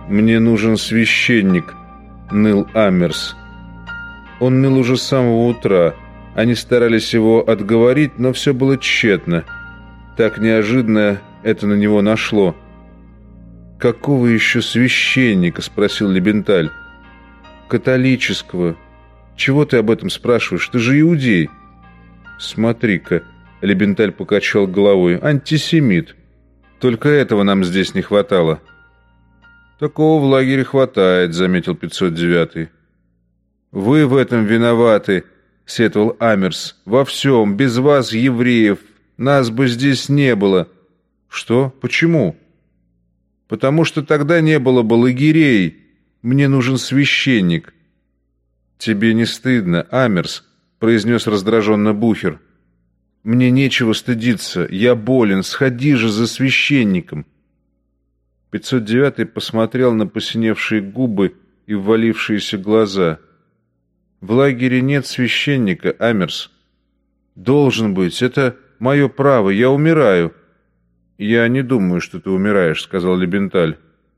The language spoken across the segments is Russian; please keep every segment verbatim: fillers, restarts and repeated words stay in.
«Мне нужен священник», — ныл Амерс. Он ныл уже с самого утра. Они старались его отговорить, но все было тщетно. Так неожиданно это на него нашло. «Какого еще священника?» — спросил Лебенталь. «Католического. Чего ты об этом спрашиваешь? Ты же иудей». «Смотри-ка», — Лебенталь покачал головой, — «антисемит. Только этого нам здесь не хватало». «Такого в лагере хватает», — заметил пятьсот девятый. «Вы в этом виноваты», — сетовал Амерс. «Во всем. Без вас, евреев, нас бы здесь не было». «Что? Почему?» «Потому что тогда не было бы лагерей. Мне нужен священник». «Тебе не стыдно, Амерс?» — произнес раздраженно Бухер. «Мне нечего стыдиться. Я болен. Сходи же за священником». пятьсот девятый посмотрел на посиневшие губы и ввалившиеся глаза. «В лагере нет священника, Амерс». «Должен быть. Это мое право. Я умираю». «Я не думаю, что ты умираешь», — сказал Лебенталь.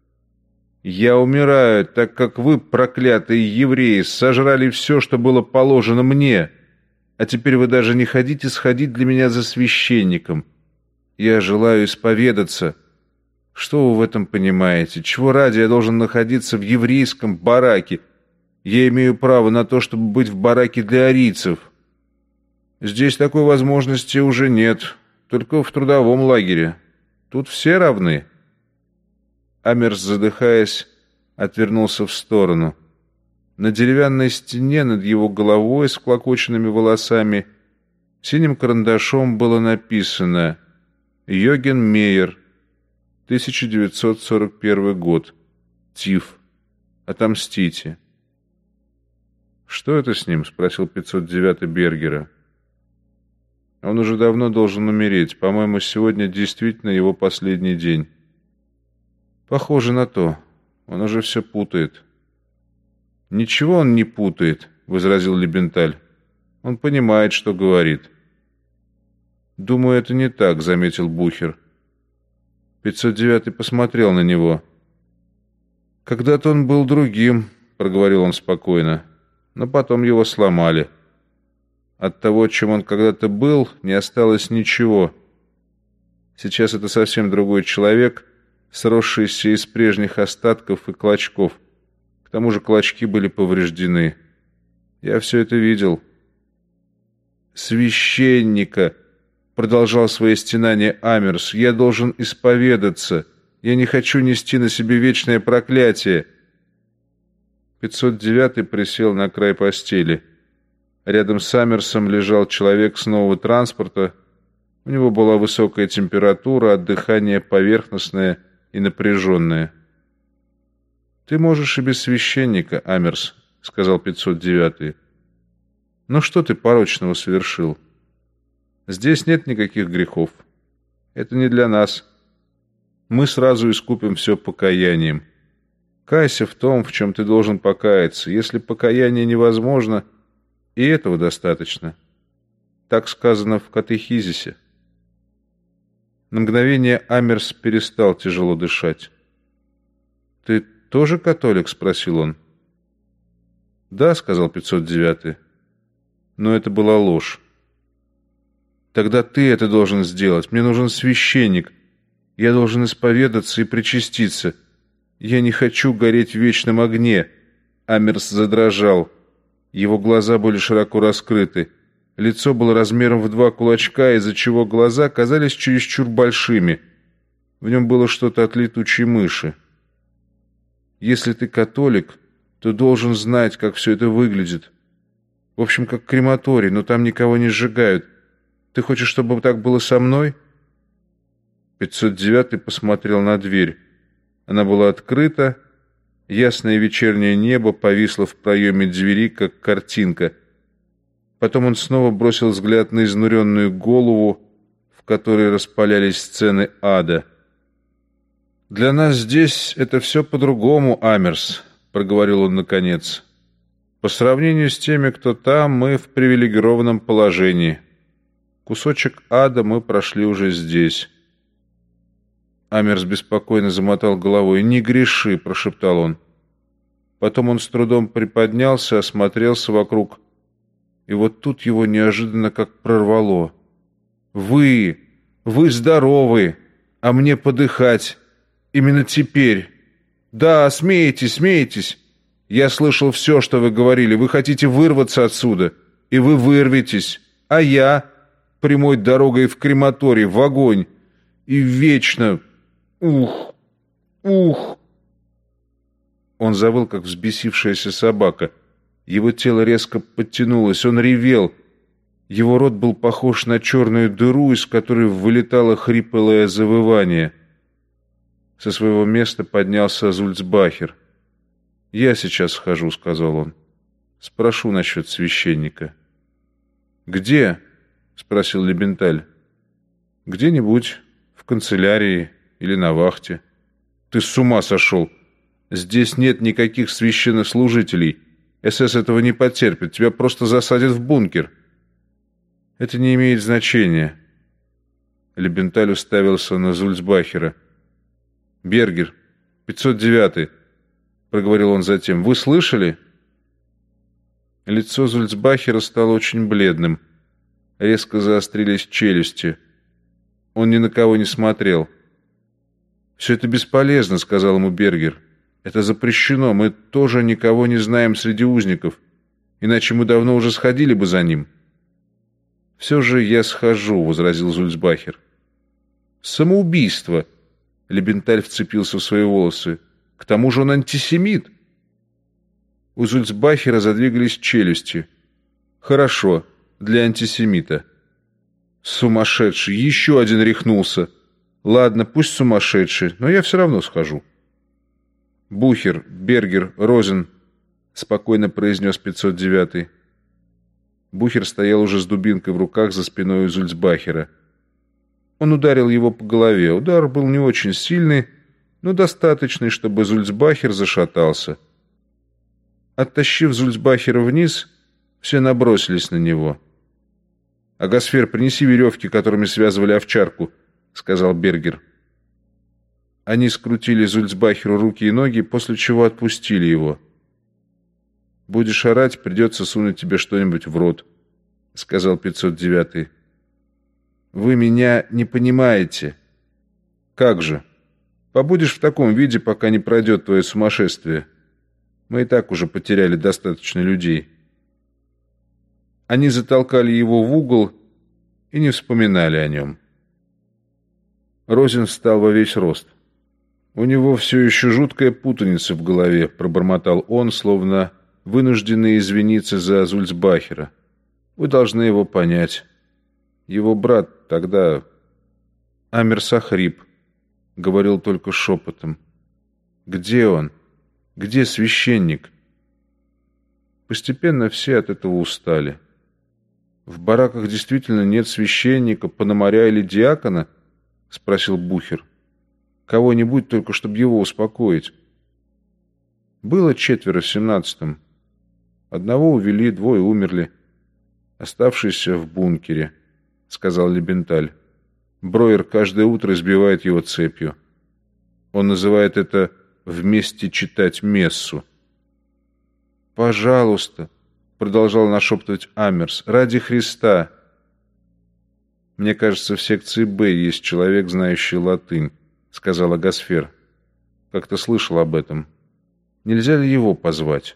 «Я умираю, так как вы, проклятые евреи, сожрали все, что было положено мне. А теперь вы даже не хотите сходить для меня за священником. Я желаю исповедаться». «Что вы в этом понимаете? Чего ради я должен находиться в еврейском бараке? Я имею право на то, чтобы быть в бараке для арийцев». «Здесь такой возможности уже нет, только в трудовом лагере. Тут все равны». Амерс, задыхаясь, отвернулся в сторону. На деревянной стене над его головой с всклокоченными волосами синим карандашом было написано «Йоген Мейер, тысяча девятьсот сорок первый год. Тиф. Отомстите». «Что это с ним?» — спросил пятьсот девятый Бергера. «Он уже давно должен умереть. По-моему, сегодня действительно его последний день». «Похоже на то. Он уже все путает». «Ничего он не путает», — возразил Лебенталь. «Он понимает, что говорит». «Думаю, это не так», — заметил Бухер. пятьсот девятый посмотрел на него. «Когда-то он был другим», — проговорил он спокойно, — «но потом его сломали. От того, чем он когда-то был, не осталось ничего. Сейчас это совсем другой человек, сросшийся из прежних остатков и клочков. К тому же клочки были повреждены. Я все это видел». «Священника!» — продолжал свои стенания Амерс. «Я должен исповедаться. Я не хочу нести на себе вечное проклятие». пятьсот девятый присел на край постели. Рядом с Амерсом лежал человек с нового транспорта. У него была высокая температура, а дыхание поверхностное и напряженное. «Ты можешь и без священника, Амерс», — сказал пятьсот девятый. «Ну что ты порочного совершил? Здесь нет никаких грехов. Это не для нас. Мы сразу искупим все покаянием. Кайся в том, в чем ты должен покаяться. Если покаяние невозможно, и этого достаточно. Так сказано в катехизисе». На мгновение Амерс перестал тяжело дышать. «Ты тоже католик?» — спросил он. «Да», — сказал пятьсот девятый. «Но это была ложь». «Тогда ты это должен сделать. Мне нужен священник. Я должен исповедаться и причаститься. Я не хочу гореть в вечном огне». Амерс задрожал. Его глаза были широко раскрыты. Лицо было размером в два кулачка, из-за чего глаза казались чересчур большими. В нем было что-то от летучей мыши. «Если ты католик, то должен знать, как все это выглядит. В общем, как крематорий, но там никого не сжигают. Ты хочешь, чтобы так было со мной?» пятьсот девятый посмотрел на дверь. Она была открыта. Ясное вечернее небо повисло в проеме двери, как картинка. Потом он снова бросил взгляд на изнуренную голову, в которой распалялись сцены ада. «Для нас здесь это все по-другому, Амерс», — проговорил он наконец. «По сравнению с теми, кто там, мы в привилегированном положении. Кусочек ада мы прошли уже здесь». Амерс беспокойно замотал головой. «Не греши», — прошептал он. Потом он с трудом приподнялся, осмотрелся вокруг. И вот тут его неожиданно как прорвало. «Вы! Вы здоровы! А мне подыхать! Именно теперь! Да, смейтесь, смейтесь! Я слышал все, что вы говорили. Вы хотите вырваться отсюда, и вы вырветесь. А я прямой дорогой в крематорий, в огонь. И вечно... Ух! Ух!» Он завыл, как взбесившаяся собака. Его тело резко подтянулось, он ревел. Его рот был похож на черную дыру, из которой вылетало хриплое завывание. Со своего места поднялся Зульцбахер. «Я сейчас схожу», — сказал он. «Спрошу насчет священника». «Где?» — спросил Лебенталь. «Где-нибудь в канцелярии или на вахте». «Ты с ума сошел! Здесь нет никаких священнослужителей. СС этого не потерпит. Тебя просто засадят в бункер». «Это не имеет значения». Лебенталь уставился на Зульцбахера. «Бергер, пятьсот девятый», — проговорил он затем. «Вы слышали?» Лицо Зульцбахера стало очень бледным. Резко заострились челюсти. Он ни на кого не смотрел. «Все это бесполезно», — сказал ему Бергер. «Это запрещено. Мы тоже никого не знаем среди узников. Иначе мы давно уже сходили бы за ним». «Все же я схожу», — возразил Зульцбахер. «Самоубийство!» — Лебенталь вцепился в свои волосы. «К тому же он антисемит». У Зульцбахера задвигались челюсти. «Хорошо, для антисемита». «Сумасшедший! Еще один рехнулся! Ладно, пусть сумасшедший, но я все равно схожу». «Бухер, Бергер, Розен», — спокойно произнес пятьсот девятый. Бухер стоял уже с дубинкой в руках за спиной у Зульцбахера. Он ударил его по голове. Удар был не очень сильный, но достаточный, чтобы Зульцбахер зашатался. Оттащив Зульцбахера вниз, все набросились на него. «Агасфер, принеси веревки, которыми связывали овчарку», — сказал Бергер. Они скрутили Зульцбахеру руки и ноги, после чего отпустили его. «Будешь орать, придется сунуть тебе что-нибудь в рот», — сказал пятьсот девятый. «Вы меня не понимаете». «Как же? Побудешь в таком виде, пока не пройдет твое сумасшествие. Мы и так уже потеряли достаточно людей». Они затолкали его в угол и не вспоминали о нем. Розен встал во весь рост. «У него все еще жуткая путаница в голове», — пробормотал он, словно вынужденный извиниться за Зульцбахера. «Вы должны его понять. Его брат тогда...» Амерс охрип, говорил только шепотом. «Где он? Где священник?» Постепенно все от этого устали. «В бараках действительно нет священника, пономаря или диакона?» — спросил Бухер. «Кого-нибудь, только чтобы его успокоить». «Было четверо в семнадцатом. Одного увели, двое умерли. Оставшийся в бункере», — сказал Лебенталь. «Броер каждое утро избивает его цепью. Он называет это «вместе читать мессу». «Пожалуйста», — продолжал нашептывать Амерс, — «ради Христа». «Мне кажется, в секции Б есть человек, знающий латынь», — сказал Агасфер. «Как-то слышал об этом. Нельзя ли его позвать?»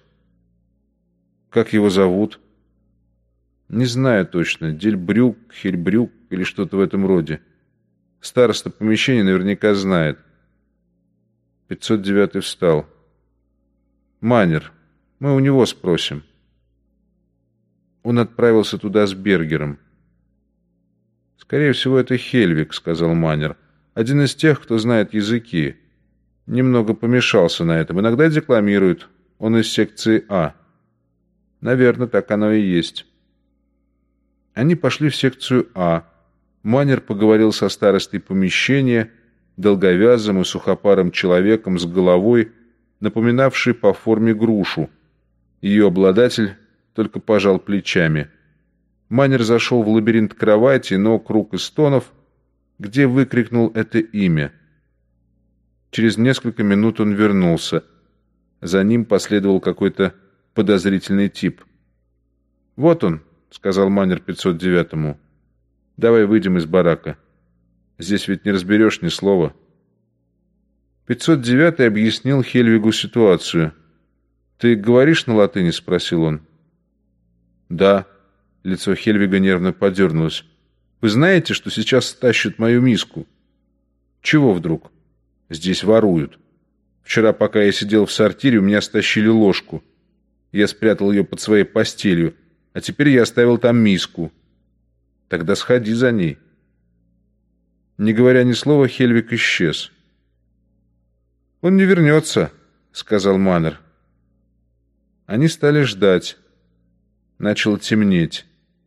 «Как его зовут?» «Не знаю точно. Дельбрюк, Хельбрюк или что-то в этом роде. Староста помещения наверняка знает». пятьсот девятый встал. «Манер. Мы у него спросим». Он отправился туда с Бергером. «Скорее всего, это Хельвик», — сказал Манер. «Один из тех, кто знает языки. Немного помешался на этом. Иногда декламирует. Он из секции А». «Наверное, так оно и есть». Они пошли в секцию А. Манер поговорил со старостой помещения, долговязым и сухопарым человеком с головой, напоминавшей по форме грушу. Ее обладатель только пожал плечами. Манер зашел в лабиринт кровати, но круг из стонов, где выкрикнул это имя. Через несколько минут он вернулся. За ним последовал какой-то подозрительный тип. «Вот он», — сказал Маннер пятьсот девятому. «Давай выйдем из барака. Здесь ведь не разберешь ни слова». пятьсот девятый объяснил Хельвигу ситуацию. «Ты говоришь на латыни?» — спросил он. «Да». Лицо Хельвига нервно подернулось. «Вы знаете, что сейчас стащат мою миску?» «Чего вдруг?» «Здесь воруют. Вчера, пока я сидел в сортире, у меня стащили ложку. Я спрятал ее под своей постелью, а теперь я оставил там миску. Тогда сходи за ней». Не говоря ни слова, Хельвиг исчез. «Он не вернется», — сказал Маннер. Они стали ждать. Начало темнеть.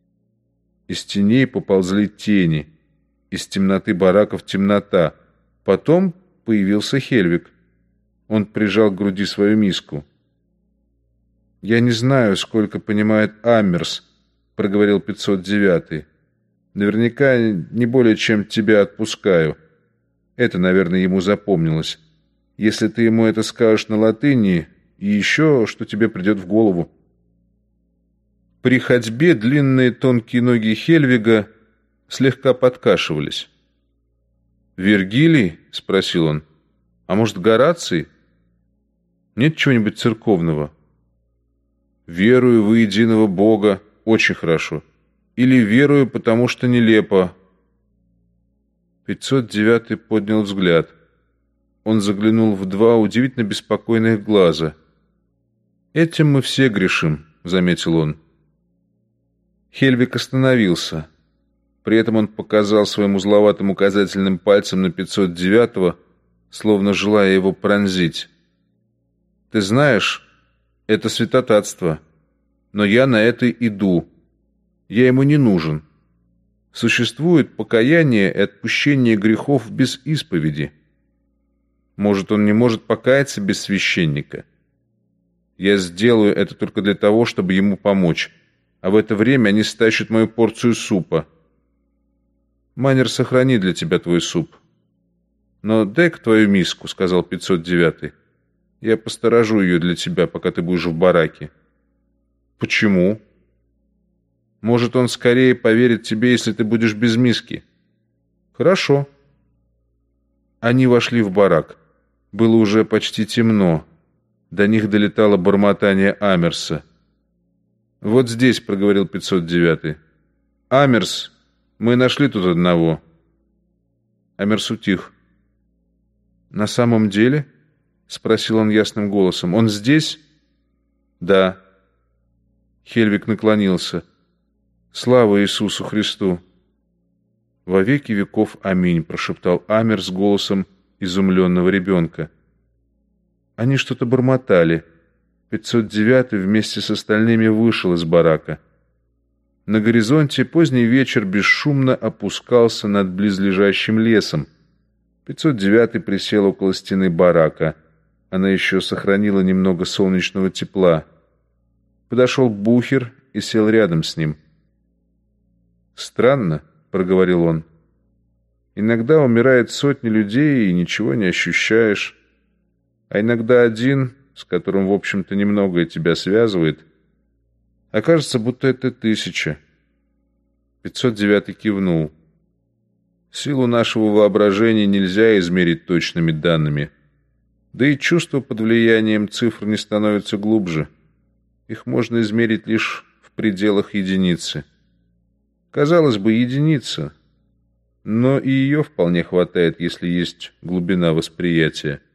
Из теней поползли тени. Из темноты бараков темнота. Потом появился Хельвиг. Он прижал к груди свою миску. «Я не знаю, сколько понимает Амерс», — проговорил пятьсот девятый. «Наверняка не более, чем тебя отпускаю». Это, наверное, ему запомнилось. Если ты ему это скажешь на латыни, и еще что тебе придет в голову. При ходьбе длинные тонкие ноги Хельвига слегка подкашивались. «Вергилий?» — спросил он. «А может, Гораций? Нет чего-нибудь церковного?» «Верую в единого Бога» — очень хорошо. Или «верую, потому что нелепо». пятьсот девятый поднял взгляд. Он заглянул в два удивительно беспокойных глаза. «Этим мы все грешим», — заметил он. Хельвиг остановился. При этом он показал своим узловатым указательным пальцем на пятьсот девятого, словно желая его пронзить. «Ты знаешь, это святотатство, но я на это иду. Я ему не нужен. Существует покаяние и отпущение грехов без исповеди. Может, он не может покаяться без священника? Я сделаю это только для того, чтобы ему помочь, а в это время они стащат мою порцию супа. Маннер сохранит для тебя твой суп. Но дай-ка твою миску», — сказал пятьсот девятый. «Я посторожу ее для тебя, пока ты будешь в бараке». «Почему?» «Может, он скорее поверит тебе, если ты будешь без миски». «Хорошо». Они вошли в барак. Было уже почти темно. До них долетало бормотание Амерса. «Вот здесь», — проговорил пятьсот девятый. «Амерс, мы нашли тут одного». Амерс утих. «На самом деле?» — спросил он ясным голосом. «Он здесь?» «Да». Хельвиг наклонился. «Слава Иисусу Христу!» «Во веки веков аминь», — прошептал Амерс голосом изумленного ребенка. Они что-то бормотали. пятьсот девятый вместе с остальными вышел из барака. На горизонте поздний вечер бесшумно опускался над близлежащим лесом. пятьсот девятый присел около стены барака. Она еще сохранила немного солнечного тепла. Подошел Бухер и сел рядом с ним. «Странно», — проговорил он. «Иногда умирает сотни людей, и ничего не ощущаешь. А иногда один, с которым, в общем-то, немногое тебя связывает, окажется, будто это тысяча». пятьсот девятый кивнул. «Силу нашего воображения нельзя измерить точными данными. Да и чувства под влиянием цифр не становятся глубже. Их можно измерить лишь в пределах единицы. Казалось бы, единица, но и ее вполне хватает, если есть глубина восприятия.